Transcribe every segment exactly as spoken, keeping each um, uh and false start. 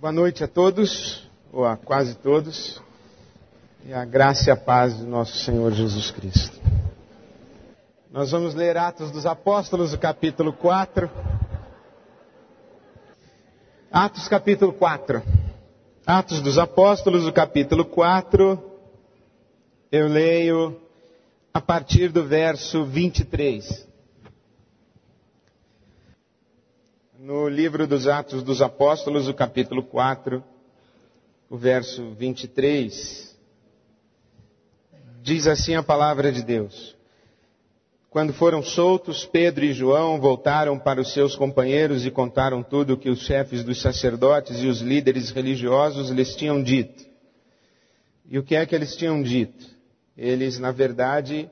Boa noite a todos, ou a quase todos, e a graça e a paz do nosso Senhor Jesus Cristo. Nós vamos ler Atos dos Apóstolos, o capítulo quatro. Atos capítulo quatro. Atos dos Apóstolos, o capítulo quatro. Eu leio a partir do verso vinte e três. No livro dos Atos dos Apóstolos, o capítulo quatro, o verso vinte e três, diz assim a palavra de Deus. Quando foram soltos, Pedro e João voltaram para os seus companheiros e contaram tudo o que os chefes dos sacerdotes e os líderes religiosos lhes tinham dito. E o que é que eles tinham dito? Eles, na verdade,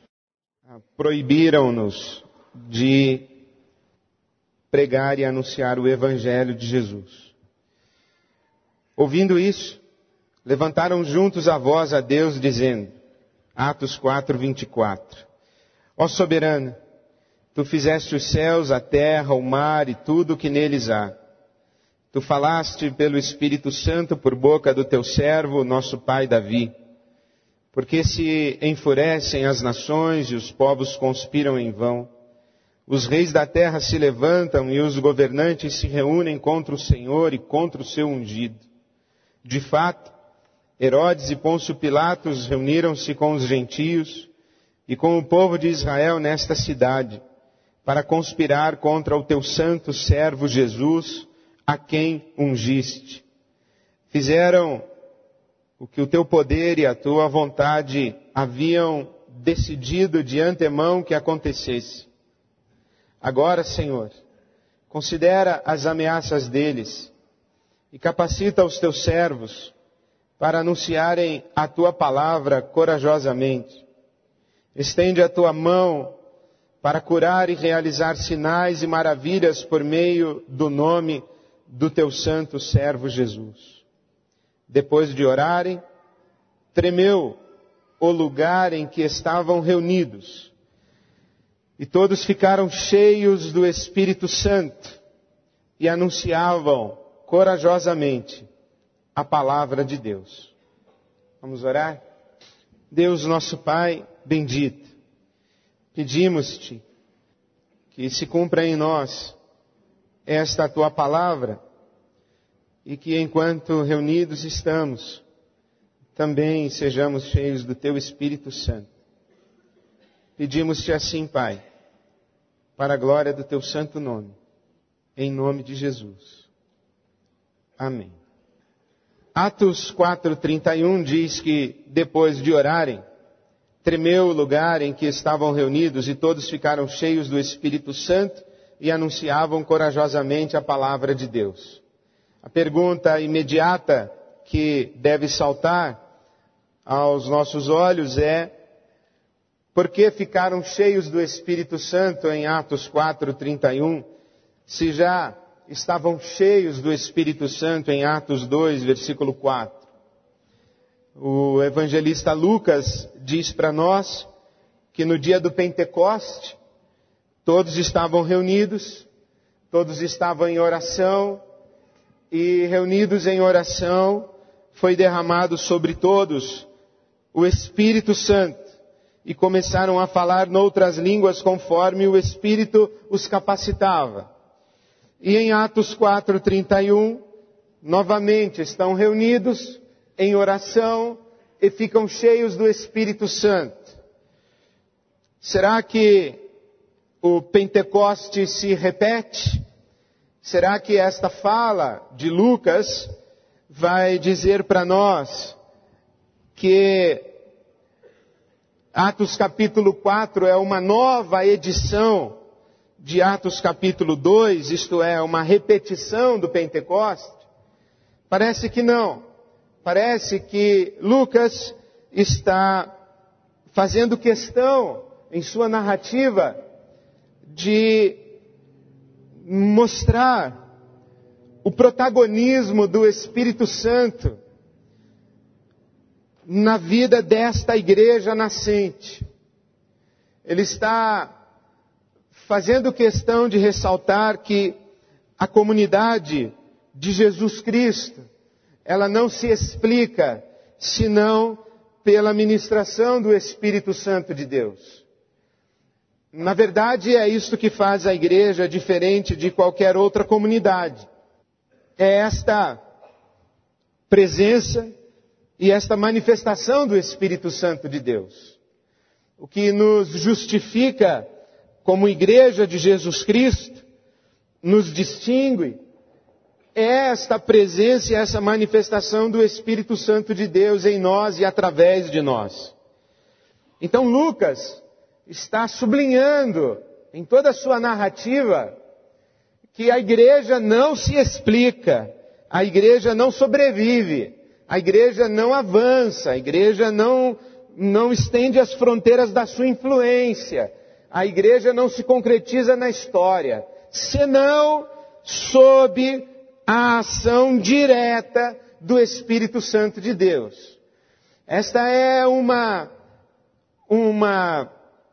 proibiram-nos de pregar e anunciar o Evangelho de Jesus. Ouvindo isso, levantaram juntos a voz a Deus, dizendo, Atos quatro, vinte e quatro, Ó soberano, tu fizeste os céus, a terra, o mar e tudo o que neles há. Tu falaste pelo Espírito Santo por boca do teu servo, nosso pai Davi. Porque se enfurecem as nações e os povos conspiram em vão. Os reis da terra se levantam e os governantes se reúnem contra o Senhor e contra o seu ungido. De fato, Herodes e Pôncio Pilatos reuniram-se com os gentios e com o povo de Israel nesta cidade, para conspirar contra o teu santo servo Jesus, a quem ungiste. Fizeram o que o teu poder e a tua vontade haviam decidido de antemão que acontecesse. Agora, Senhor, considera as ameaças deles e capacita os teus servos para anunciarem a tua palavra corajosamente. Estende a tua mão para curar e realizar sinais e maravilhas por meio do nome do teu santo servo Jesus. Depois de orarem, tremeu o lugar em que estavam reunidos. E todos ficaram cheios do Espírito Santo e anunciavam corajosamente a palavra de Deus. Vamos orar? Deus, nosso Pai bendito, pedimos-te que se cumpra em nós esta tua palavra e que enquanto reunidos estamos, também sejamos cheios do teu Espírito Santo. Pedimos-te assim, Pai, para a glória do teu santo nome, em nome de Jesus. Amém. Atos quatro, trinta e um diz que, depois de orarem, tremeu o lugar em que estavam reunidos e todos ficaram cheios do Espírito Santo e anunciavam corajosamente a palavra de Deus. A pergunta imediata que deve saltar aos nossos olhos é: por que ficaram cheios do Espírito Santo em Atos quatro, trinta e um, se já estavam cheios do Espírito Santo em Atos dois, versículo quatro? O evangelista Lucas diz para nós que no dia do Pentecoste, todos estavam reunidos, todos estavam em oração, e reunidos em oração, foi derramado sobre todos o Espírito Santo. E começaram a falar noutras línguas conforme o Espírito os capacitava. E em Atos quatro, trinta e um, novamente estão reunidos em oração e ficam cheios do Espírito Santo. Será que o Pentecoste se repete? Será que esta fala de Lucas vai dizer para nós que Atos capítulo quatro é uma nova edição de Atos capítulo dois, isto é, uma repetição do Pentecoste? Parece que não. Parece que Lucas está fazendo questão, em sua narrativa, de mostrar o protagonismo do Espírito Santo na vida desta igreja nascente. Ele está fazendo questão de ressaltar que a comunidade de Jesus Cristo, ela não se explica senão pela ministração do Espírito Santo de Deus. Na verdade, é isto que faz a igreja diferente de qualquer outra comunidade. É esta presença e esta manifestação do Espírito Santo de Deus. O que nos justifica como igreja de Jesus Cristo, nos distingue, é esta presença e essa manifestação do Espírito Santo de Deus em nós e através de nós. Então Lucas está sublinhando em toda a sua narrativa que a igreja não se explica, a igreja não sobrevive, a igreja não avança, a igreja não, não estende as fronteiras da sua influência, a igreja não se concretiza na história, senão sob a ação direta do Espírito Santo de Deus. Esta é uma, uma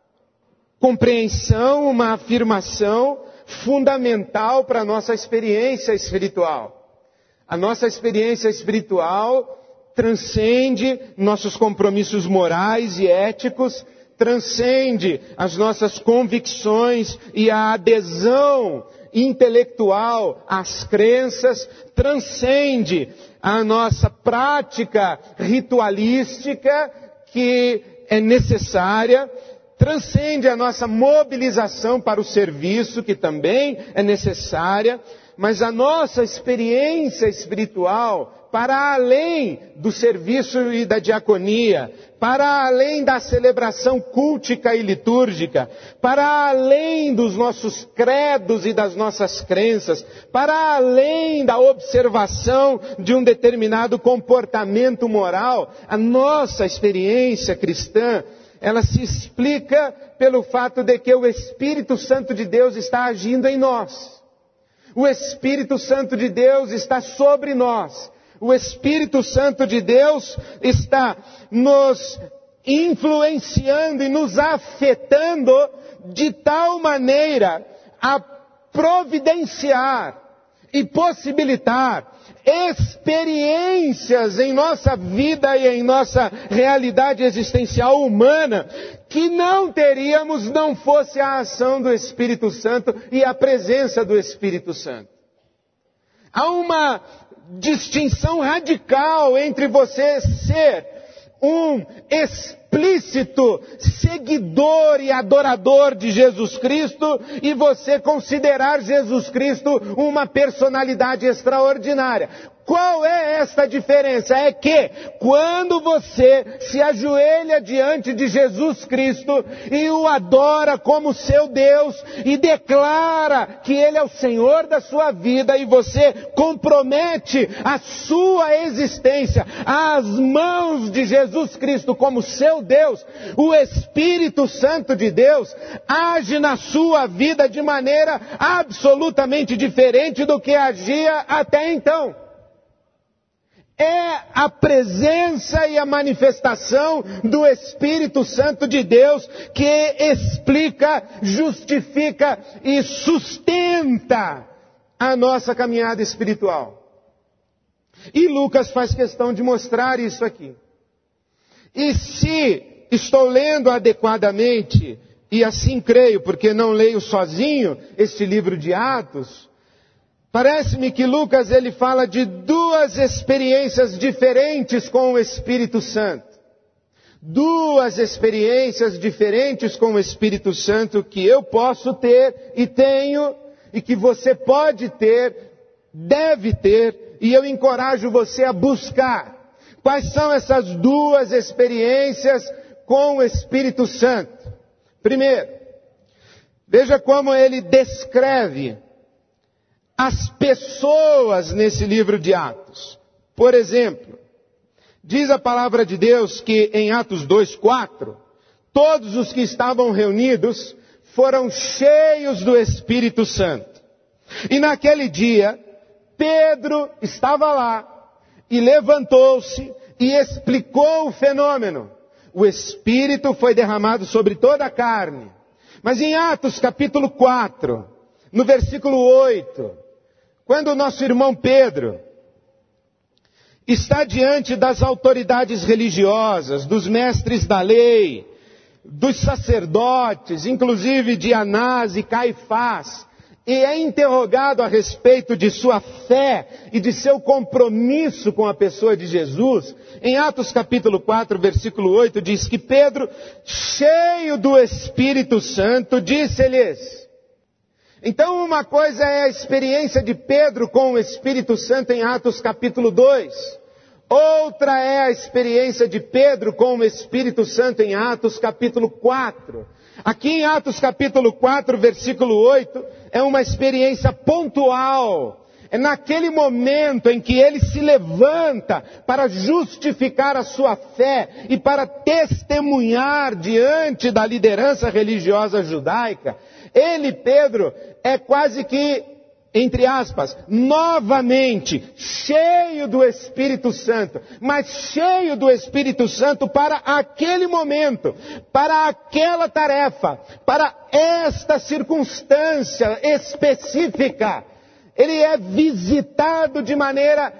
compreensão, uma afirmação fundamental para a nossa experiência espiritual. A nossa experiência espiritual transcende nossos compromissos morais e éticos, transcende as nossas convicções e a adesão intelectual às crenças, transcende a nossa prática ritualística que é necessária, transcende a nossa mobilização para o serviço, que também é necessária, mas a nossa experiência espiritual, para além do serviço e da diaconia, para além da celebração cultica e litúrgica, para além dos nossos credos e das nossas crenças, para além da observação de um determinado comportamento moral, a nossa experiência cristã, ela se explica pelo fato de que o Espírito Santo de Deus está agindo em nós. O Espírito Santo de Deus está sobre nós. O Espírito Santo de Deus está nos influenciando e nos afetando de tal maneira a providenciar e possibilitar experiências em nossa vida e em nossa realidade existencial humana que não teríamos não fosse a ação do Espírito Santo e a presença do Espírito Santo. Há uma distinção radical entre você ser um explícito seguidor e adorador de Jesus Cristo e você considerar Jesus Cristo uma personalidade extraordinária. Qual é esta diferença? É que quando você se ajoelha diante de Jesus Cristo e o adora como seu Deus e declara que Ele é o Senhor da sua vida e você compromete a sua existência às mãos de Jesus Cristo como seu Deus, o Espírito Santo de Deus age na sua vida de maneira absolutamente diferente do que agia até então. É a presença e a manifestação do Espírito Santo de Deus que explica, justifica e sustenta a nossa caminhada espiritual. E Lucas faz questão de mostrar isso aqui. E se estou lendo adequadamente, e assim creio, porque não leio sozinho este livro de Atos, parece-me que Lucas ele fala de duas experiências diferentes com o Espírito Santo. Duas experiências diferentes com o Espírito Santo que eu posso ter e tenho, e que você pode ter, deve ter, e eu encorajo você a buscar. Quais são essas duas experiências com o Espírito Santo? Primeiro, veja como ele descreve as pessoas nesse livro de Atos. Por exemplo, diz a palavra de Deus que em Atos dois, quatro, todos os que estavam reunidos foram cheios do Espírito Santo. E naquele dia, Pedro estava lá e levantou-se e explicou o fenômeno. O Espírito foi derramado sobre toda a carne. Mas em Atos capítulo quatro, no versículo oito, Quando o nosso irmão Pedro está diante das autoridades religiosas, dos mestres da lei, dos sacerdotes, inclusive de Anás e Caifás, e é interrogado a respeito de sua fé e de seu compromisso com a pessoa de Jesus, em Atos capítulo quatro, versículo oito, diz que Pedro, cheio do Espírito Santo, disse-lhes. Então uma coisa é a experiência de Pedro com o Espírito Santo em Atos capítulo dois. Outra é a experiência de Pedro com o Espírito Santo em Atos capítulo quatro. Aqui em Atos capítulo quatro, versículo oito, é uma experiência pontual. É naquele momento em que ele se levanta para justificar a sua fé e para testemunhar diante da liderança religiosa judaica. Ele, Pedro, é quase que, entre aspas, novamente, cheio do Espírito Santo, mas cheio do Espírito Santo para aquele momento, para aquela tarefa, para esta circunstância específica. Ele é visitado de maneira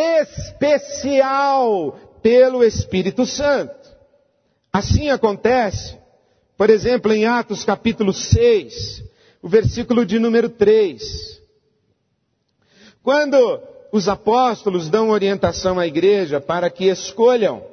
especial pelo Espírito Santo. Assim acontece, por exemplo, em Atos capítulo seis, o versículo de número três. Quando os apóstolos dão orientação à igreja para que escolham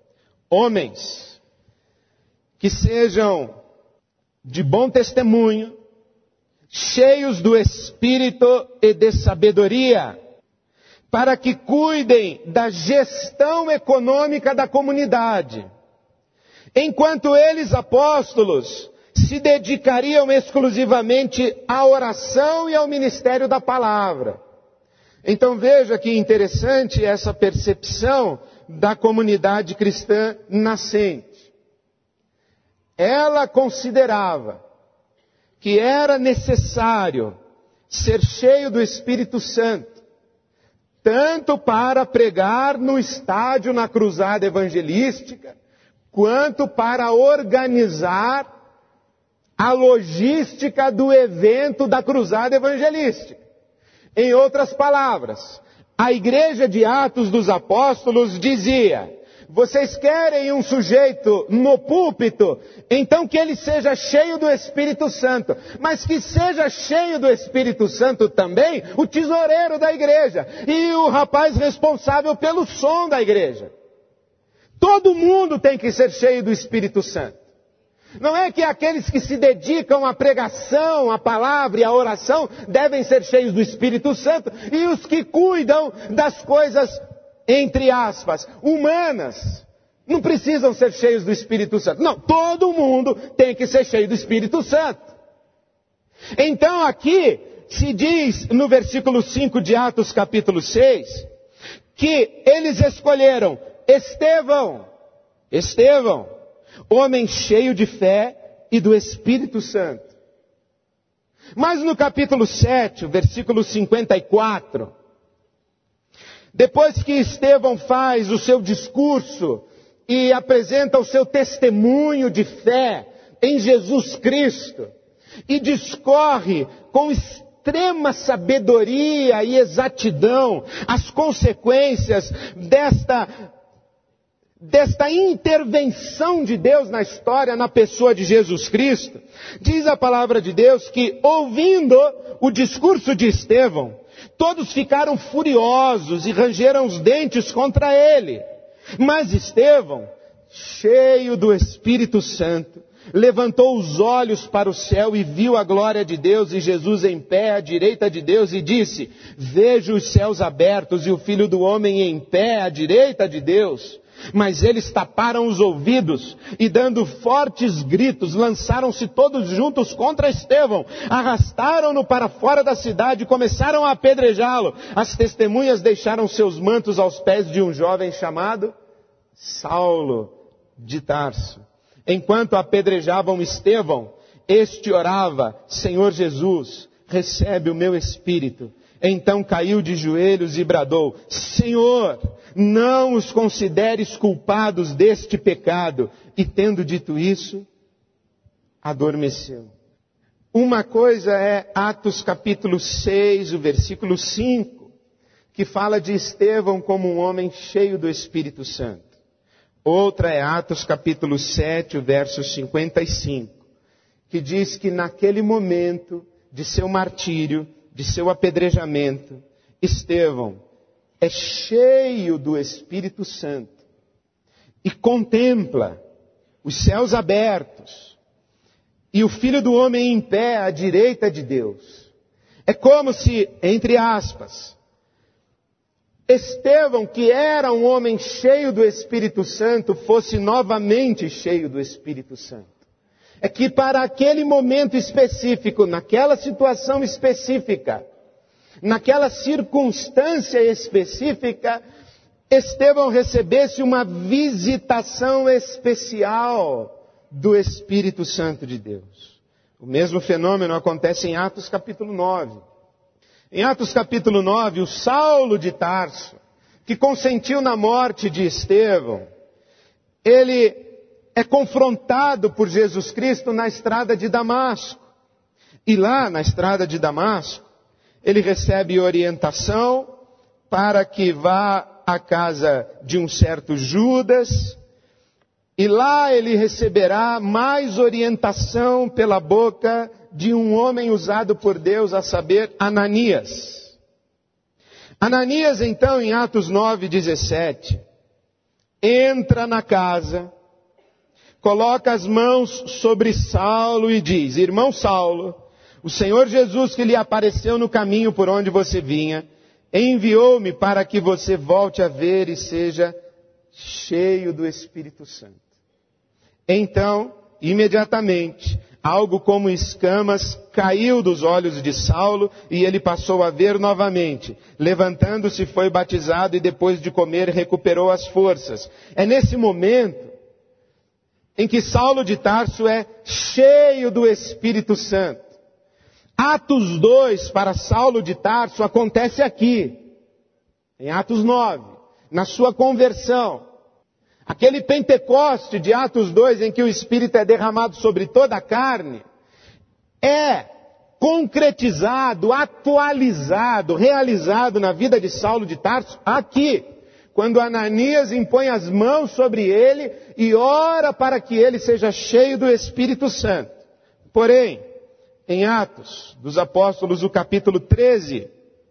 homens que sejam de bom testemunho, cheios do Espírito e de sabedoria, para que cuidem da gestão econômica da comunidade, enquanto eles, apóstolos, se dedicariam exclusivamente à oração e ao ministério da palavra. Então veja que interessante essa percepção da comunidade cristã nascente. Ela considerava que era necessário ser cheio do Espírito Santo, tanto para pregar no estádio na cruzada evangelística, quanto para organizar a logística do evento da cruzada evangelística. Em outras palavras, a igreja de Atos dos Apóstolos dizia: vocês querem um sujeito no púlpito, então que ele seja cheio do Espírito Santo, mas que seja cheio do Espírito Santo também o tesoureiro da igreja e o rapaz responsável pelo som da igreja. Todo mundo tem que ser cheio do Espírito Santo. Não é que aqueles que se dedicam à pregação, à palavra e à oração devem ser cheios do Espírito Santo, e os que cuidam das coisas, entre aspas, humanas, não precisam ser cheios do Espírito Santo. Não, todo mundo tem que ser cheio do Espírito Santo. Então aqui se diz no versículo cinco de Atos capítulo seis, que eles escolheram Estevão, Estevão, homem cheio de fé e do Espírito Santo. Mas no capítulo sete, versículo cinquenta e quatro, depois que Estevão faz o seu discurso e apresenta o seu testemunho de fé em Jesus Cristo, e discorre com extrema sabedoria e exatidão as consequências desta desta intervenção de Deus na história, na pessoa de Jesus Cristo, diz a palavra de Deus que, ouvindo o discurso de Estevão, todos ficaram furiosos e rangeram os dentes contra ele. Mas Estevão, cheio do Espírito Santo, levantou os olhos para o céu e viu a glória de Deus e Jesus em pé à direita de Deus e disse: vejo os céus abertos e o Filho do Homem em pé à direita de Deus. Mas eles taparam os ouvidos e, dando fortes gritos, lançaram-se todos juntos contra Estevão, arrastaram-no para fora da cidade e começaram a apedrejá-lo. As testemunhas deixaram seus mantos aos pés de um jovem chamado Saulo de Tarso. Enquanto apedrejavam Estevão, este orava: Senhor Jesus, recebe o meu espírito. Então caiu de joelhos e bradou: Senhor, não os consideres culpados deste pecado. E tendo dito isso, adormeceu. Uma coisa é Atos capítulo seis, o versículo cinco, que fala de Estevão como um homem cheio do Espírito Santo. Outra é Atos capítulo sete, o verso cinquenta e cinco, que diz que naquele momento de seu martírio, de seu apedrejamento, Estevão é cheio do Espírito Santo e contempla os céus abertos e o Filho do Homem em pé à direita de Deus. É como se, entre aspas, Estevão, que era um homem cheio do Espírito Santo, fosse novamente cheio do Espírito Santo. É que para aquele momento específico, naquela situação específica, naquela circunstância específica, Estevão recebesse uma visitação especial do Espírito Santo de Deus. O mesmo fenômeno acontece em Atos capítulo nove. Em Atos capítulo nove, o Saulo de Tarso, que consentiu na morte de Estevão, ele é confrontado por Jesus Cristo na estrada de Damasco. E lá na estrada de Damasco, ele recebe orientação para que vá à casa de um certo Judas, e lá ele receberá mais orientação pela boca de um homem usado por Deus, a saber, Ananias. Ananias, então, em Atos nove, dezessete, entra na casa, coloca as mãos sobre Saulo e diz: Irmão Saulo, o Senhor Jesus, que lhe apareceu no caminho por onde você vinha, enviou-me para que você volte a ver e seja cheio do Espírito Santo. Então, imediatamente, algo como escamas caiu dos olhos de Saulo e ele passou a ver novamente. Levantando-se, foi batizado e depois de comer recuperou as forças. É nesse momento em que Saulo de Tarso é cheio do Espírito Santo. Atos dois para Saulo de Tarso acontece aqui, em Atos nove, na sua conversão. Aquele Pentecoste de Atos dois, em que o Espírito é derramado sobre toda a carne, é concretizado, atualizado, realizado na vida de Saulo de Tarso aqui, quando Ananias impõe as mãos sobre ele e ora para que ele seja cheio do Espírito Santo. Porém, em Atos dos Apóstolos, o capítulo treze,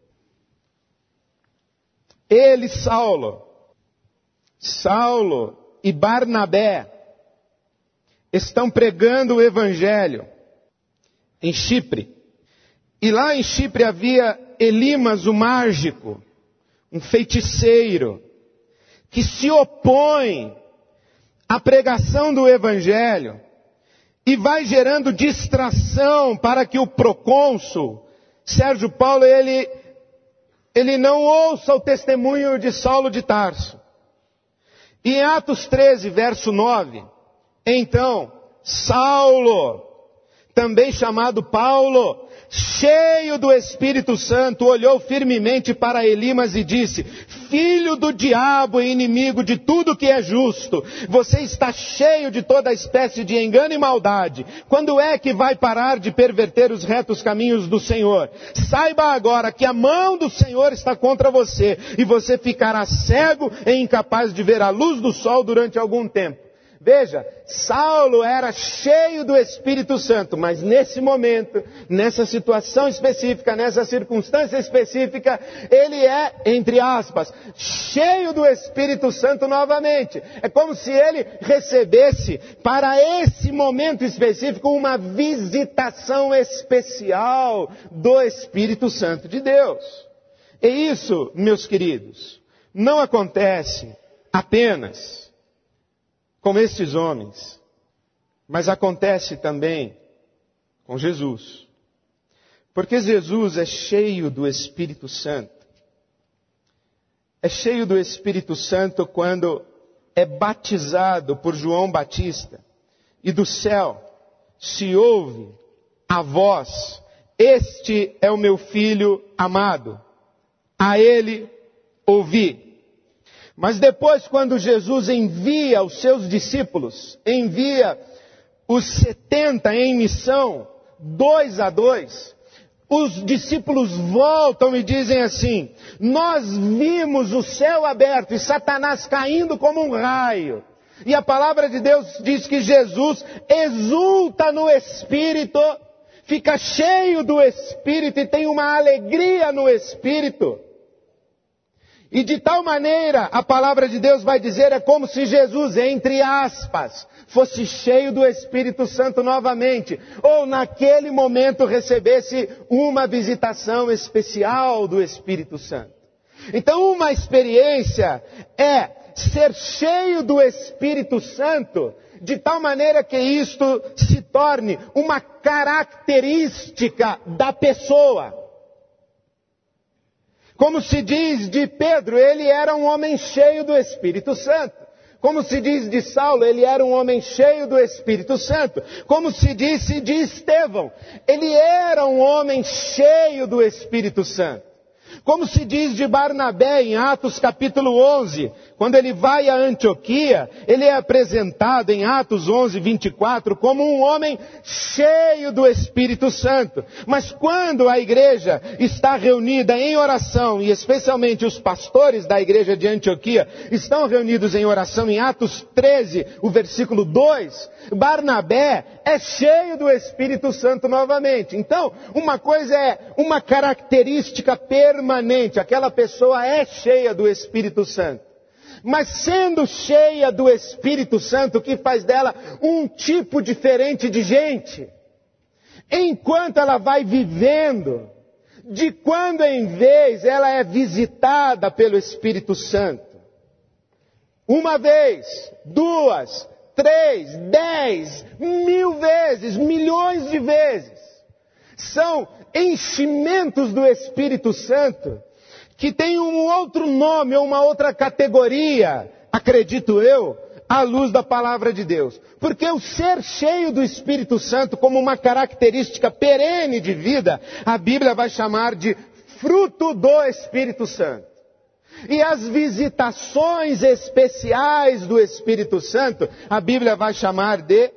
ele, Saulo, Saulo e Barnabé estão pregando o Evangelho em Chipre. E lá em Chipre havia Elimas, o mágico, um feiticeiro, que se opõe à pregação do Evangelho e vai gerando distração para que o procônsul, Sérgio Paulo, ele, ele não ouça o testemunho de Saulo de Tarso. E em Atos treze, verso nove, então, Saulo, também chamado Paulo, cheio do Espírito Santo, olhou firmemente para Elimas e disse: Filho do diabo e inimigo de tudo que é justo, você está cheio de toda espécie de engano e maldade. Quando é que vai parar de perverter os retos caminhos do Senhor? Saiba agora que a mão do Senhor está contra você, e você ficará cego e incapaz de ver a luz do sol durante algum tempo. Veja, Saulo era cheio do Espírito Santo, mas nesse momento, nessa situação específica, nessa circunstância específica, ele é, entre aspas, cheio do Espírito Santo novamente. É como se ele recebesse, para esse momento específico, uma visitação especial do Espírito Santo de Deus. E isso, meus queridos, não acontece apenas com estes homens, mas acontece também com Jesus. Porque Jesus é cheio do Espírito Santo. É cheio do Espírito Santo quando é batizado por João Batista e do céu se ouve a voz: Este é o meu filho amado, a ele ouvi. Mas depois, quando Jesus envia os seus discípulos, envia os setenta em missão, dois a dois, os discípulos voltam e dizem assim: nós vimos o céu aberto e Satanás caindo como um raio. E a palavra de Deus diz que Jesus exulta no Espírito, fica cheio do Espírito e tem uma alegria no Espírito. E de tal maneira, a palavra de Deus vai dizer, é como se Jesus, entre aspas, fosse cheio do Espírito Santo novamente, ou naquele momento recebesse uma visitação especial do Espírito Santo. Então, uma experiência é ser cheio do Espírito Santo, de tal maneira que isto se torne uma característica da pessoa. Como se diz de Pedro, ele era um homem cheio do Espírito Santo. Como se diz de Saulo, ele era um homem cheio do Espírito Santo. Como se disse de Estevão, ele era um homem cheio do Espírito Santo. Como se diz de Barnabé em Atos capítulo onze, quando ele vai a Antioquia, ele é apresentado em Atos onze, vinte e quatro, como um homem cheio do Espírito Santo. Mas quando a igreja está reunida em oração, e especialmente os pastores da igreja de Antioquia estão reunidos em oração em Atos treze, o versículo dois, Barnabé é cheio do Espírito Santo novamente. Então, uma coisa é uma característica permanente, aquela pessoa é cheia do Espírito Santo. Mas sendo cheia do Espírito Santo, o que faz dela um tipo diferente de gente? Enquanto ela vai vivendo, de quando em vez ela é visitada pelo Espírito Santo. Uma vez, duas, três, dez, mil vezes, milhões de vezes. São enchimentos do Espírito Santo que tem um outro nome ou uma outra categoria, acredito eu, à luz da palavra de Deus. Porque o ser cheio do Espírito Santo como uma característica perene de vida, a Bíblia vai chamar de fruto do Espírito Santo. E as visitações especiais do Espírito Santo, a Bíblia vai chamar de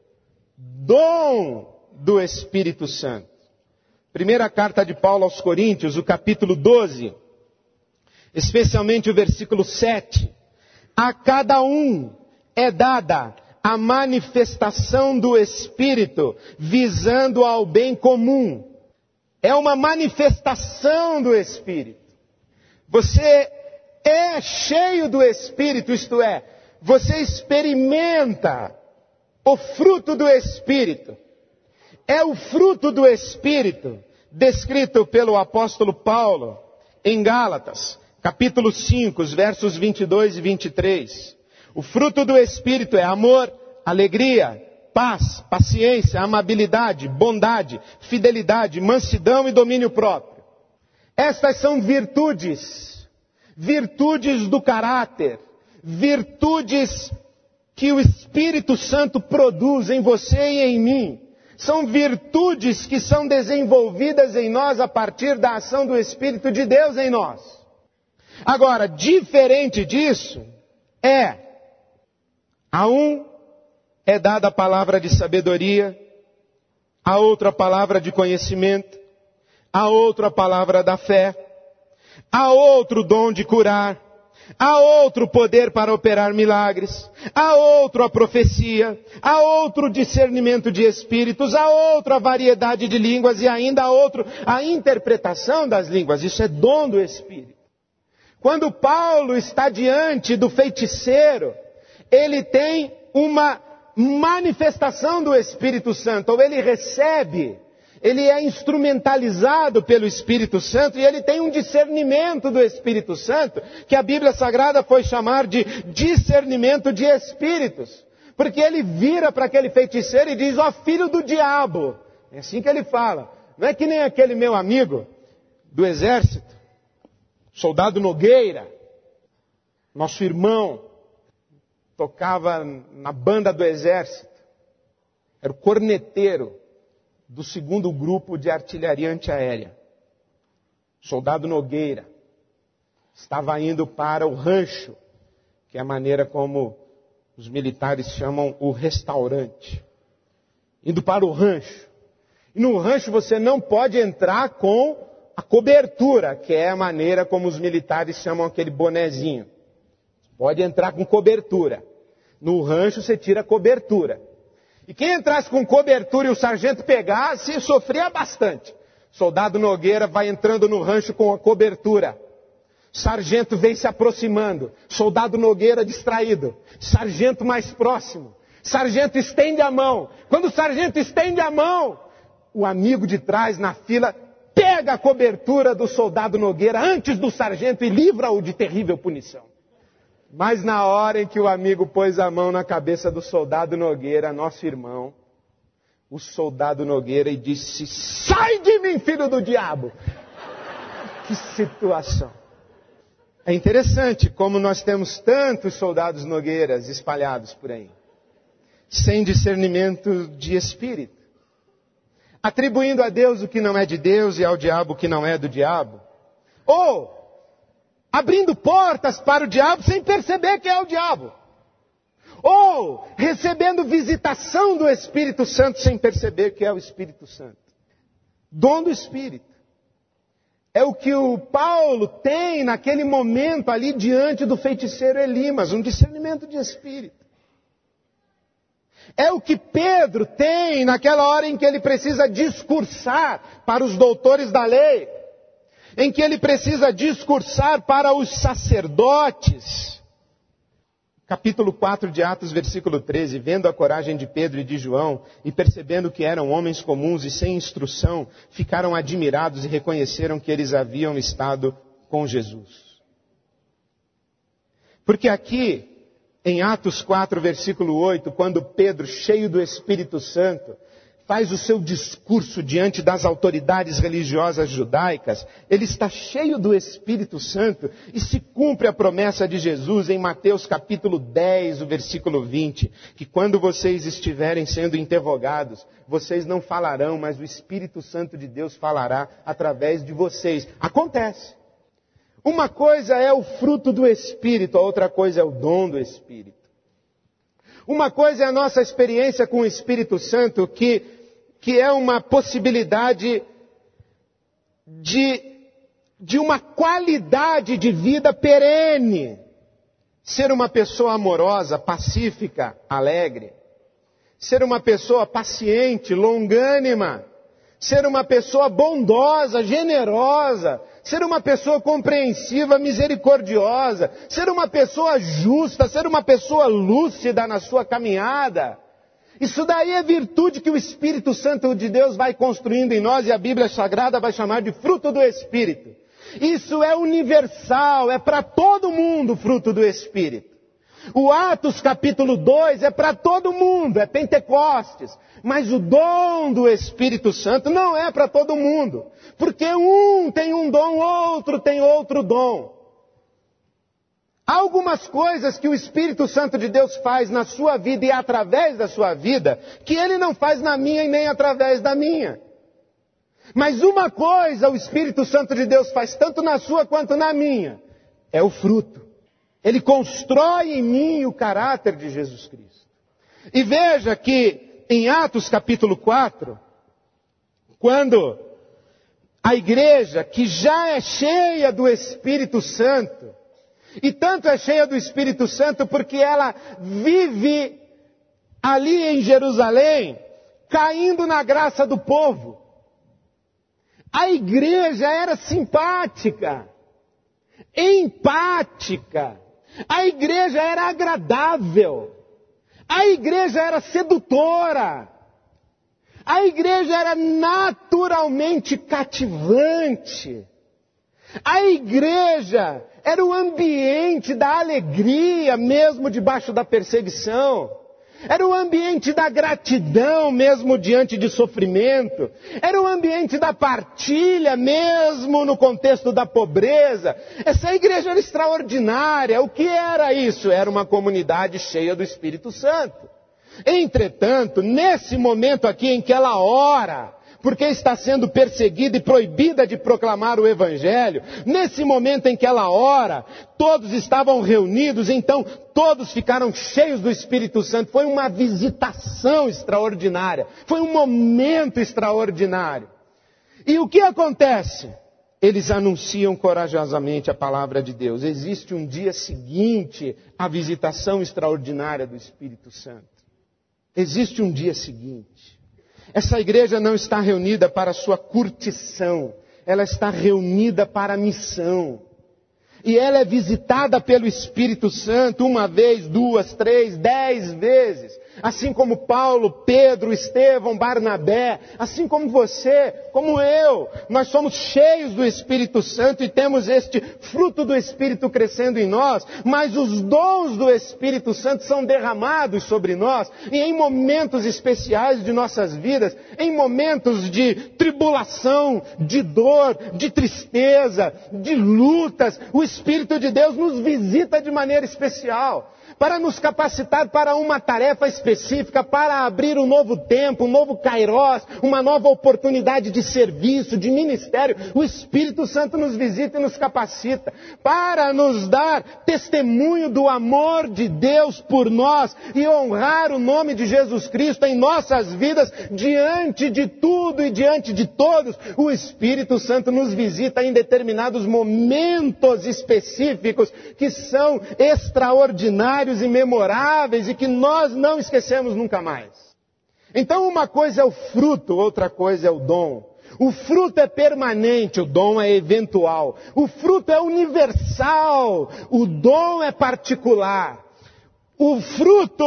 dom do Espírito Santo. Primeira carta de Paulo aos Coríntios, o capítulo doze, especialmente o versículo sete. A cada um é dada a manifestação do Espírito, visando ao bem comum. É uma manifestação do Espírito. Você é cheio do Espírito, isto é, você experimenta o fruto do Espírito. É o fruto do Espírito, descrito pelo apóstolo Paulo em Gálatas, capítulo cinco, os versos vinte e dois e vinte e três. O fruto do Espírito é amor, alegria, paz, paciência, amabilidade, bondade, fidelidade, mansidão e domínio próprio. Estas são virtudes, virtudes do caráter, virtudes que o Espírito Santo produz em você e em mim. São virtudes que são desenvolvidas em nós a partir da ação do Espírito de Deus em nós. Agora, diferente disso, é, a um é dada a palavra de sabedoria, a outro a palavra de conhecimento, a outro a palavra da fé, a outro o dom de curar, a outro poder para operar milagres, a outro a profecia, a outro o discernimento de espíritos, a outro a variedade de línguas e ainda a outro a interpretação das línguas. Isso é dom do Espírito. Quando Paulo está diante do feiticeiro, ele tem uma manifestação do Espírito Santo, ou ele recebe, ele é instrumentalizado pelo Espírito Santo e ele tem um discernimento do Espírito Santo, que a Bíblia Sagrada foi chamar de discernimento de espíritos. Porque ele vira para aquele feiticeiro e diz, ó filho do diabo. É assim que ele fala. Não é que nem aquele meu amigo do exército, soldado Nogueira, nosso irmão, tocava na banda do exército, era o corneteiro do segundo grupo de artilharia antiaérea. Soldado Nogueira estava indo para o rancho, que é a maneira como os militares chamam o restaurante. Indo para o rancho. E no rancho você não pode entrar com a cobertura, que é a maneira como os militares chamam aquele bonezinho. Pode entrar com cobertura. No rancho você tira a cobertura. E quem entrasse com cobertura e o sargento pegasse, sofria bastante. Soldado Nogueira vai entrando no rancho com a cobertura. Sargento vem se aproximando. Soldado Nogueira distraído. Sargento mais próximo. Sargento estende a mão. Quando o sargento estende a mão, o amigo de trás na fila pega a cobertura do soldado Nogueira antes do sargento e livra-o de terrível punição. Mas na hora em que o amigo pôs a mão na cabeça do soldado Nogueira, nosso irmão, o soldado Nogueira, e disse: sai de mim, filho do diabo! Que situação! É interessante como nós temos tantos soldados Nogueiras espalhados por aí, sem discernimento de espírito, atribuindo a Deus o que não é de Deus e ao diabo o que não é do diabo, ou abrindo portas para o diabo sem perceber que é o diabo, ou recebendo visitação do Espírito Santo sem perceber que é o Espírito Santo. Dom do Espírito. É o que o Paulo tem naquele momento ali diante do feiticeiro Elimas, um discernimento de espírito. É o que Pedro tem naquela hora em que ele precisa discursar para os doutores da lei, em que ele precisa discursar para os sacerdotes. Capítulo quatro de Atos, versículo treze, vendo a coragem de Pedro e de João, e percebendo que eram homens comuns e sem instrução, ficaram admirados e reconheceram que eles haviam estado com Jesus. Porque aqui, em Atos quatro, versículo oito, quando Pedro, cheio do Espírito Santo, faz o seu discurso diante das autoridades religiosas judaicas, ele está cheio do Espírito Santo e se cumpre a promessa de Jesus em Mateus capítulo dez, o versículo vinte, que quando vocês estiverem sendo interrogados, vocês não falarão, mas o Espírito Santo de Deus falará através de vocês. Acontece. Uma coisa é o fruto do Espírito, a outra coisa é o dom do Espírito. Uma coisa é a nossa experiência com o Espírito Santo, que que é uma possibilidade de, de uma qualidade de vida perene. Ser uma pessoa amorosa, pacífica, alegre. Ser uma pessoa paciente, longânima. Ser uma pessoa bondosa, generosa. Ser uma pessoa compreensiva, misericordiosa. Ser uma pessoa justa, ser uma pessoa lúcida na sua caminhada. Isso daí é virtude que o Espírito Santo de Deus vai construindo em nós e a Bíblia Sagrada vai chamar de fruto do Espírito. Isso é universal, é para todo mundo o fruto do Espírito. O Atos capítulo dois é para todo mundo, é Pentecostes. Mas o dom do Espírito Santo não é para todo mundo. Porque um tem um dom, outro tem outro dom. Há algumas coisas que o Espírito Santo de Deus faz na sua vida e através da sua vida, que Ele não faz na minha e nem através da minha. Mas uma coisa o Espírito Santo de Deus faz tanto na sua quanto na minha, é o fruto. Ele constrói em mim o caráter de Jesus Cristo. E veja que em Atos capítulo quatro, quando a igreja que já é cheia do Espírito Santo, e tanto é cheia do Espírito Santo porque ela vive ali em Jerusalém, caindo na graça do povo. A igreja era simpática, empática. A igreja era agradável. A igreja era sedutora. A igreja era naturalmente cativante. A igreja era o ambiente da alegria, mesmo debaixo da perseguição. Era o ambiente da gratidão, mesmo diante de sofrimento. Era o ambiente da partilha, mesmo no contexto da pobreza. Essa igreja era extraordinária. O que era isso? Era uma comunidade cheia do Espírito Santo. Entretanto, nesse momento aqui em que ela ora porque está sendo perseguida e proibida de proclamar o Evangelho. Nesse momento em que ela ora, todos estavam reunidos, então todos ficaram cheios do Espírito Santo. Foi uma visitação extraordinária, foi um momento extraordinário. E o que acontece? Eles anunciam corajosamente a palavra de Deus. Existe um dia seguinte à visitação extraordinária do Espírito Santo. Existe um dia seguinte. Essa igreja não está reunida para a sua curtição, ela está reunida para a missão. E ela é visitada pelo Espírito Santo uma vez, duas, três, dez vezes. Assim como Paulo, Pedro, Estevão, Barnabé, assim como você, como eu. Nós somos cheios do Espírito Santo e temos este fruto do Espírito crescendo em nós. Mas os dons do Espírito Santo são derramados sobre nós. E em momentos especiais de nossas vidas, em momentos de tribulação, de dor, de tristeza, de lutas, o Espírito de Deus nos visita de maneira especial, para nos capacitar para uma tarefa específica, para abrir um novo tempo, um novo kairos, uma nova oportunidade de serviço, de ministério. O Espírito Santo nos visita e nos capacita para nos dar testemunho do amor de Deus por nós e honrar o nome de Jesus Cristo em nossas vidas diante de tudo e diante de todos. O Espírito Santo nos visita em determinados momentos específicos que são extraordinários e memoráveis e que nós não esquecemos nunca mais. Então uma coisa é o fruto, outra coisa é o dom. O fruto é permanente, o dom é eventual. O fruto é universal, o dom é particular. O fruto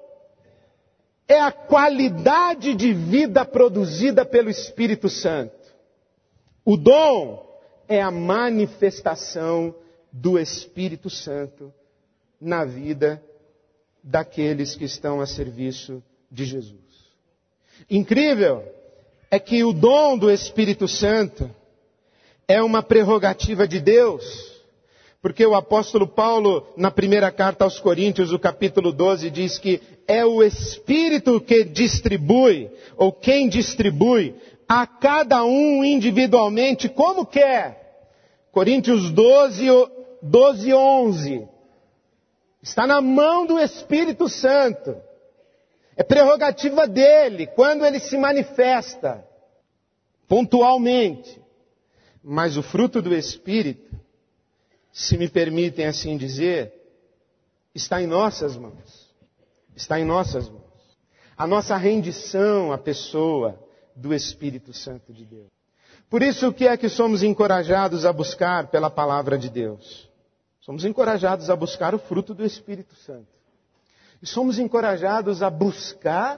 é a qualidade de vida produzida pelo Espírito Santo. O dom é a manifestação do Espírito Santo na vida daqueles que estão a serviço de Jesus. Incrível é que o dom do Espírito Santo é uma prerrogativa de Deus, porque o apóstolo Paulo, na primeira carta aos Coríntios, o capítulo doze, diz que é o Espírito que distribui, ou quem distribui, a cada um individualmente como quer. Coríntios doze, doze, onze. Está na mão do Espírito Santo. É prerrogativa dele, quando ele se manifesta, pontualmente. Mas o fruto do Espírito, se me permitem assim dizer, está em nossas mãos. Está em nossas mãos. A nossa rendição à pessoa do Espírito Santo de Deus. Por isso, o que é que somos encorajados a buscar pela palavra de Deus? Somos encorajados a buscar o fruto do Espírito Santo. E somos encorajados a buscar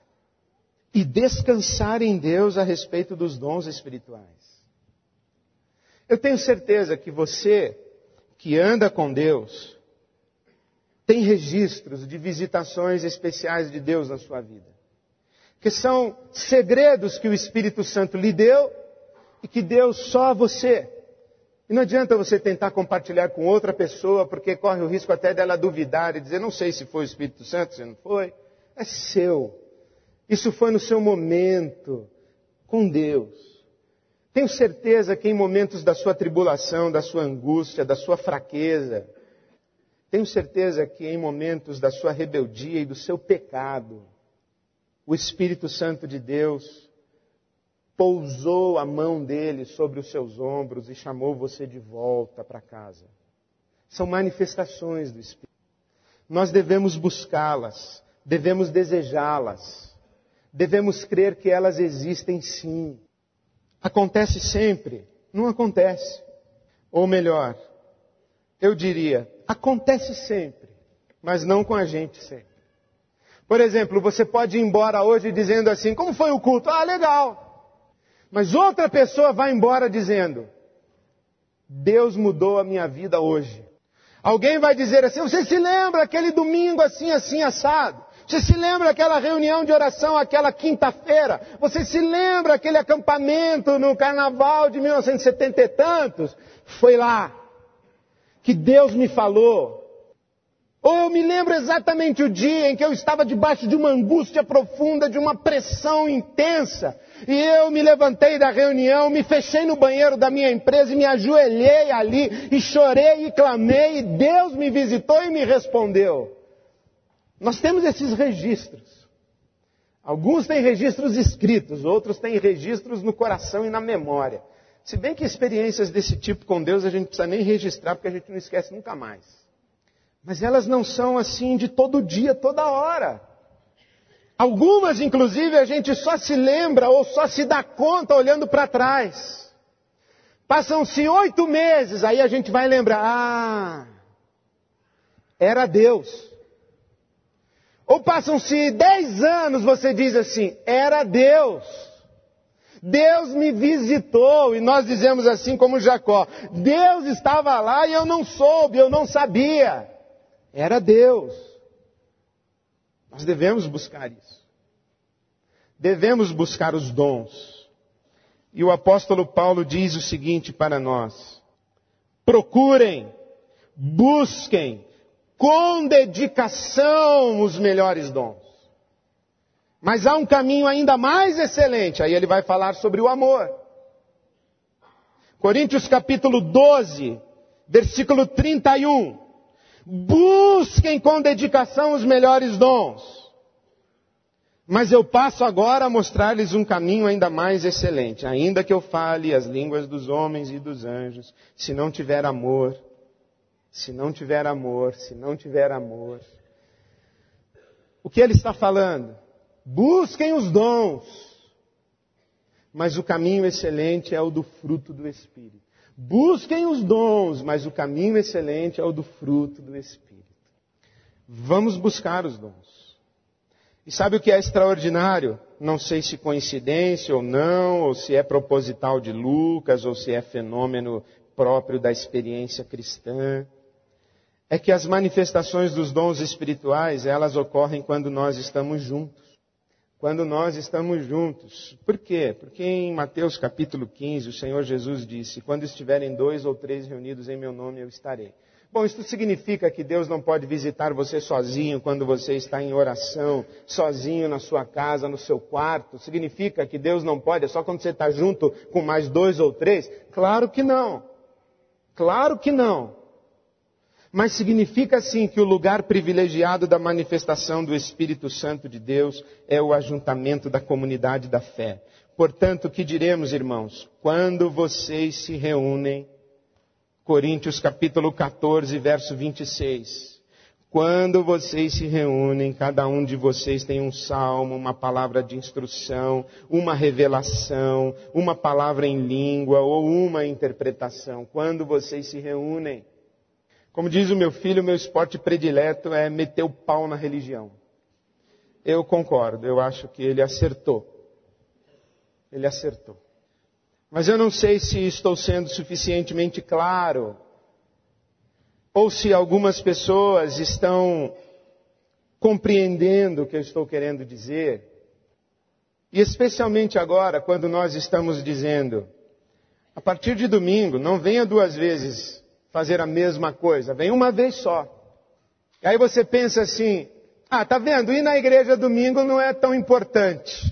e descansar em Deus a respeito dos dons espirituais. Eu tenho certeza que você, que anda com Deus, tem registros de visitações especiais de Deus na sua vida. Que são segredos que o Espírito Santo lhe deu e que deu só a você. E não adianta você tentar compartilhar com outra pessoa, porque corre o risco até dela duvidar e dizer, não sei se foi o Espírito Santo, se não foi. É seu. Isso foi no seu momento, com Deus. Tenho certeza que em momentos da sua tribulação, da sua angústia, da sua fraqueza, tenho certeza que em momentos da sua rebeldia e do seu pecado, o Espírito Santo de Deus pousou a mão dele sobre os seus ombros e chamou você de volta para casa. São manifestações do Espírito. Nós devemos buscá-las, devemos desejá-las, devemos crer que elas existem sim. Acontece sempre? Não acontece. Ou melhor, eu diria, acontece sempre, mas não com a gente sempre. Por exemplo, você pode ir embora hoje dizendo assim, como foi o culto? Ah, legal. Mas outra pessoa vai embora dizendo, Deus mudou a minha vida hoje. Alguém vai dizer assim, você se lembra aquele domingo assim, assim, assado? Você se lembra aquela reunião de oração, aquela quinta-feira? Você se lembra aquele acampamento no carnaval de mil novecentos e setenta e tantos? Foi lá que Deus me falou. Ou eu me lembro exatamente o dia em que eu estava debaixo de uma angústia profunda, de uma pressão intensa, e eu me levantei da reunião, me fechei no banheiro da minha empresa e me ajoelhei ali, e chorei e clamei, e Deus me visitou e me respondeu. Nós temos esses registros. Alguns têm registros escritos, outros têm registros no coração e na memória. Se bem que experiências desse tipo com Deus a gente não precisa nem registrar, porque a gente não esquece nunca mais. Mas elas não são assim de todo dia, toda hora. Algumas, inclusive, a gente só se lembra ou só se dá conta olhando para trás. Passam-se oito meses, aí a gente vai lembrar, ah, era Deus. Ou passam-se dez anos, você diz assim, era Deus. Deus me visitou, e nós dizemos assim como Jacó, Deus estava lá e eu não soube, eu não sabia. Era Deus. Nós devemos buscar isso. Devemos buscar os dons. E o apóstolo Paulo diz o seguinte para nós: procurem, busquem, com dedicação os melhores dons. Mas há um caminho ainda mais excelente. Aí ele vai falar sobre o amor. Coríntios capítulo doze, versículo trinta e um. Busquem com dedicação os melhores dons. Mas eu passo agora a mostrar-lhes um caminho ainda mais excelente. Ainda que eu fale as línguas dos homens e dos anjos, se não tiver amor, se não tiver amor, se não tiver amor. O que ele está falando? Busquem os dons. Mas o caminho excelente é o do fruto do Espírito. Busquem os dons, mas o caminho excelente é o do fruto do Espírito. Vamos buscar os dons. E sabe o que é extraordinário? Não sei se coincidência ou não, ou se é proposital de Lucas, ou se é fenômeno próprio da experiência cristã. É que as manifestações dos dons espirituais, elas ocorrem quando nós estamos juntos. Quando nós estamos juntos. Por quê? Porque em Mateus capítulo quinze, o Senhor Jesus disse, quando estiverem dois ou três reunidos em meu nome, eu estarei. Bom, isso significa que Deus não pode visitar você sozinho quando você está em oração, sozinho na sua casa, no seu quarto. Significa que Deus não pode, é só quando você está junto com mais dois ou três? Claro que não. Claro que não. Mas significa sim que o lugar privilegiado da manifestação do Espírito Santo de Deus é o ajuntamento da comunidade da fé. Portanto, o que diremos, irmãos? Quando vocês se reúnem, Coríntios capítulo catorze, verso vinte e seis. Quando vocês se reúnem, cada um de vocês tem um salmo, uma palavra de instrução, uma revelação, uma palavra em língua ou uma interpretação. Quando vocês se reúnem. Como diz o meu filho, o meu esporte predileto é meter o pau na religião. Eu concordo, eu acho que ele acertou. Ele acertou. Mas eu não sei se estou sendo suficientemente claro. Ou se algumas pessoas estão compreendendo o que eu estou querendo dizer. E especialmente agora, quando nós estamos dizendo, a partir de domingo, não venha duas vezes fazer a mesma coisa, vem uma vez só. E aí você pensa assim, ah, tá vendo, ir na igreja domingo não é tão importante.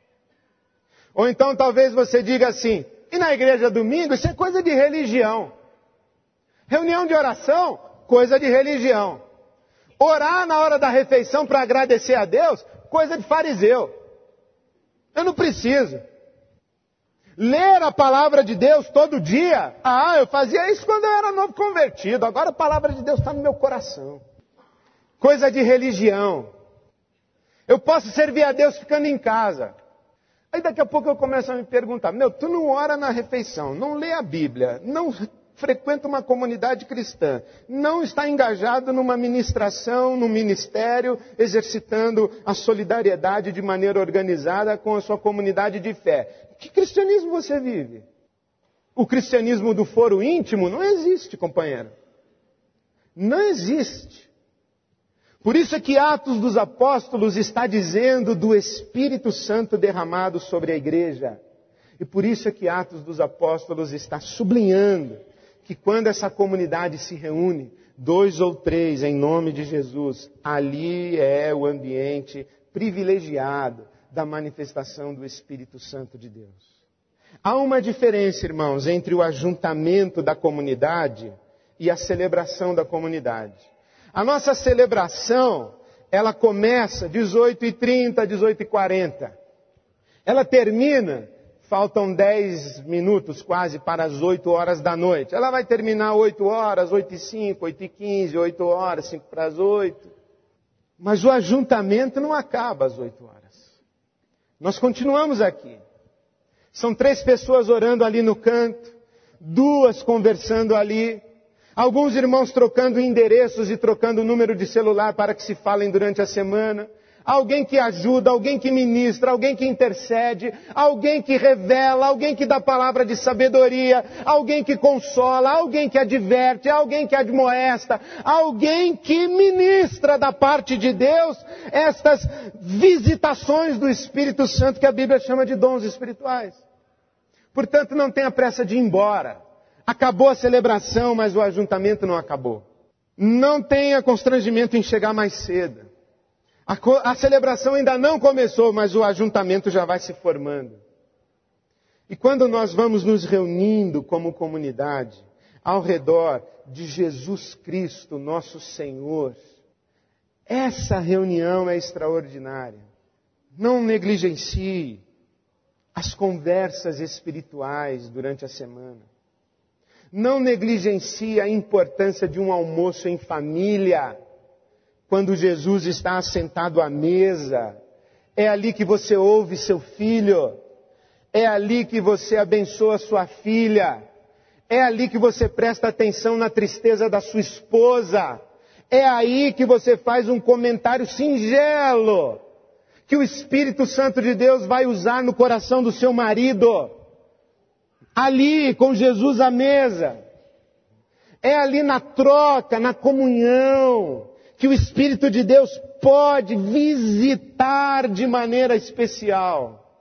Ou então talvez você diga assim, ir na igreja domingo, isso é coisa de religião. Reunião de oração, coisa de religião. Orar na hora da refeição para agradecer a Deus, coisa de fariseu. Eu não preciso. Ler a palavra de Deus todo dia. Ah, eu fazia isso quando eu era novo convertido. Agora a palavra de Deus está no meu coração. Coisa de religião. Eu posso servir a Deus ficando em casa. Aí daqui a pouco eu começo a me perguntar, meu, tu não ora na refeição, não lê a Bíblia, não frequenta uma comunidade cristã, não está engajado numa ministração, num ministério, exercitando a solidariedade de maneira organizada com a sua comunidade de fé. Que cristianismo você vive? O cristianismo do foro íntimo não existe, companheiro. Não existe. Por isso é que Atos dos Apóstolos está dizendo do Espírito Santo derramado sobre a igreja. E por isso é que Atos dos Apóstolos está sublinhando que quando essa comunidade se reúne, dois ou três em nome de Jesus, ali é o ambiente privilegiado da manifestação do Espírito Santo de Deus. Há uma diferença, irmãos, entre o ajuntamento da comunidade e a celebração da comunidade. A nossa celebração, ela começa dezoito e trinta, dezoito e quarenta. Ela termina, faltam dez minutos quase para as oito horas da noite. Ela vai terminar oito horas, oito e cinco, oito e quinze, oito horas, cinco para as oito. Mas o ajuntamento não acaba às oito horas. Nós continuamos aqui. São três pessoas orando ali no canto, duas conversando ali, alguns irmãos trocando endereços e trocando o número de celular para que se falem durante a semana, alguém que ajuda, alguém que ministra, alguém que intercede, alguém que revela, alguém que dá palavra de sabedoria, alguém que consola, alguém que adverte, alguém que admoesta, alguém que ministra da parte de Deus estas visitações do Espírito Santo que a Bíblia chama de dons espirituais. Portanto, não tenha pressa de ir embora. Acabou a celebração, mas o ajuntamento não acabou. Não tenha constrangimento em chegar mais cedo. A, co- a celebração ainda não começou, mas o ajuntamento já vai se formando. E quando nós vamos nos reunindo como comunidade, ao redor de Jesus Cristo, nosso Senhor, essa reunião é extraordinária. Não negligencie as conversas espirituais durante a semana. Não negligencie a importância de um almoço em família, quando Jesus está assentado à mesa. É ali que você ouve seu filho, é ali que você abençoa sua filha, é ali que você presta atenção na tristeza da sua esposa, é aí que você faz um comentário singelo, que o Espírito Santo de Deus vai usar no coração do seu marido. Ali, com Jesus à mesa. É ali na troca, na comunhão, que o Espírito de Deus pode visitar de maneira especial.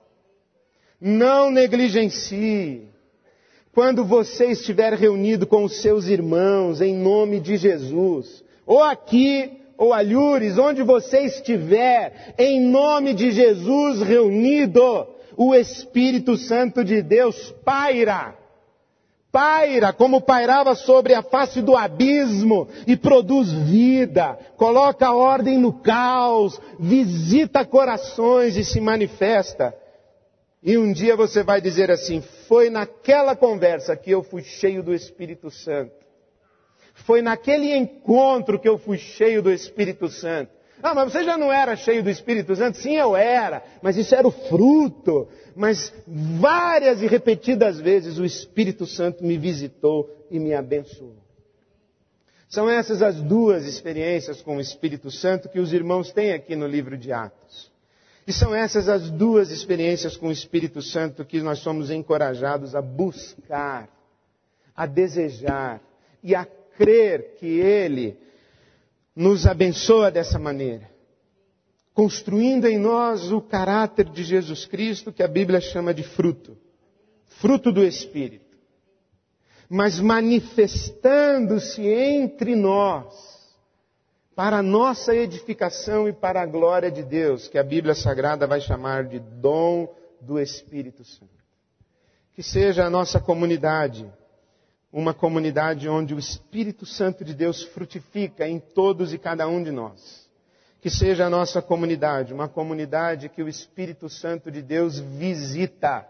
Não negligencie. Quando você estiver reunido com os seus irmãos, em nome de Jesus, ou aqui, ou alhures, onde você estiver, em nome de Jesus reunido, o Espírito Santo de Deus paira. Paira como pairava sobre a face do abismo e produz vida, coloca ordem no caos, visita corações e se manifesta. E um dia você vai dizer assim: foi naquela conversa que eu fui cheio do Espírito Santo. Foi naquele encontro que eu fui cheio do Espírito Santo. Ah, mas você já não era cheio do Espírito Santo? Sim, eu era, mas isso era o fruto. Mas várias e repetidas vezes o Espírito Santo me visitou e me abençoou. São essas as duas experiências com o Espírito Santo que os irmãos têm aqui no livro de Atos. E são essas as duas experiências com o Espírito Santo que nós somos encorajados a buscar, a desejar e a crer que Ele nos abençoa dessa maneira, construindo em nós o caráter de Jesus Cristo, que a Bíblia chama de fruto, fruto do Espírito, mas manifestando-se entre nós, para a nossa edificação e para a glória de Deus, que a Bíblia Sagrada vai chamar de dom do Espírito Santo. Que seja a nossa comunidade uma comunidade onde o Espírito Santo de Deus frutifica em todos e cada um de nós. Que seja a nossa comunidade, uma comunidade que o Espírito Santo de Deus visita,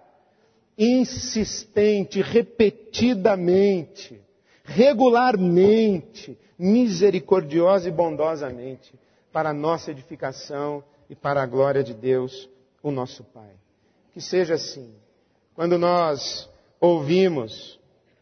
insistente, repetidamente, regularmente, misericordiosa e bondosamente, para a nossa edificação e para a glória de Deus, o nosso Pai. Que seja assim. Quando nós ouvimos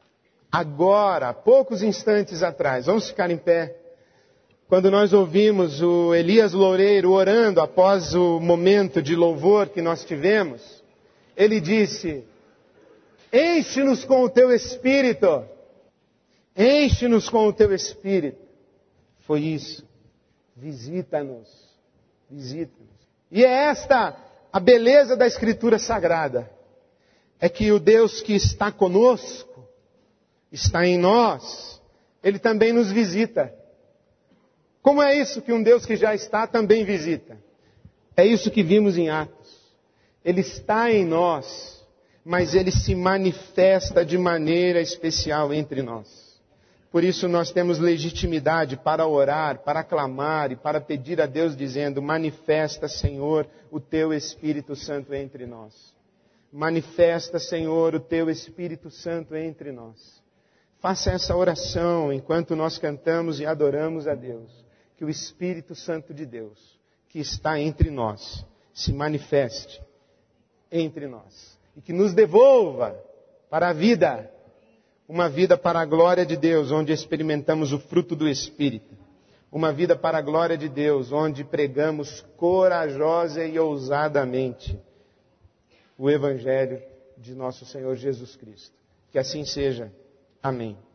agora, poucos instantes atrás, vamos ficar em pé, quando nós ouvimos o Elias Loureiro orando após o momento de louvor que nós tivemos, ele disse: enche-nos com o teu Espírito, enche-nos com o teu Espírito. Foi isso, visita-nos, visita-nos. E é esta a beleza da Escritura Sagrada, é que o Deus que está conosco, está em nós, Ele também nos visita. Como é isso que um Deus que já está também visita? É isso que vimos em Atos. Ele está em nós, mas Ele se manifesta de maneira especial entre nós. Por isso nós temos legitimidade para orar, para clamar e para pedir a Deus dizendo: manifesta, Senhor, o Teu Espírito Santo entre nós. Manifesta, Senhor, o Teu Espírito Santo entre nós. Faça essa oração enquanto nós cantamos e adoramos a Deus. Que o Espírito Santo de Deus, que está entre nós, se manifeste entre nós. E que nos devolva para a vida, uma vida para a glória de Deus, onde experimentamos o fruto do Espírito. Uma vida para a glória de Deus, onde pregamos corajosa e ousadamente o Evangelho de nosso Senhor Jesus Cristo. Que assim seja. Amém.